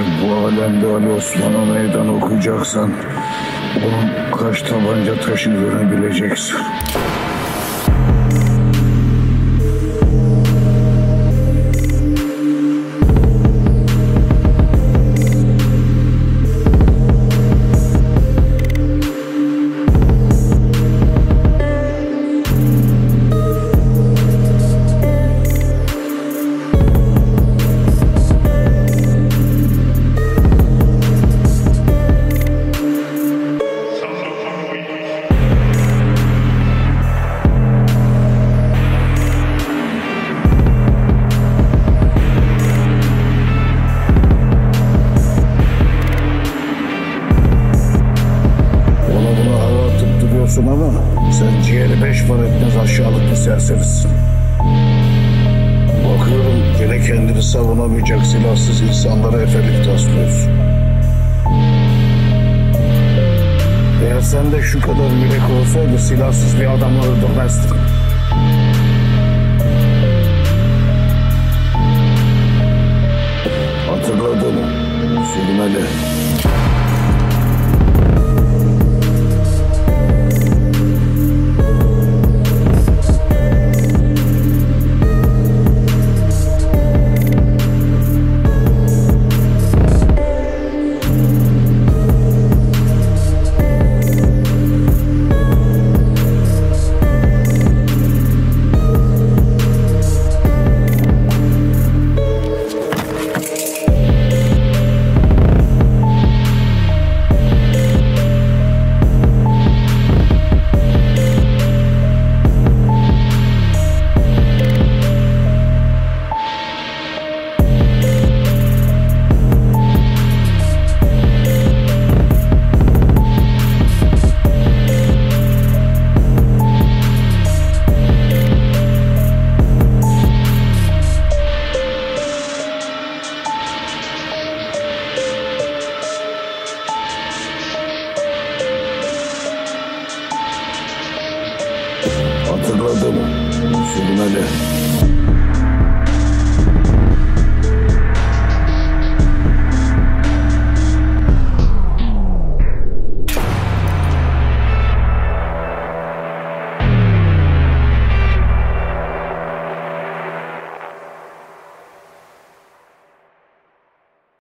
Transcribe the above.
bu alemde Ali Osman'a meydan okuyacaksan onun kaç tabanca taşıdığını bileceksin. Ama sen ciğeri 5 para etmez aşağılık bir serserisin. Bakıyorum gene kendini savunamayacak silahsız insanlara efelik taslıyorsun. Eğer sende şu kadar yürek olsaydı silahsız bir adamı öldürmezdin. Hatırladın mı? Sürmeli. Hatırladın mı? Sürmeli.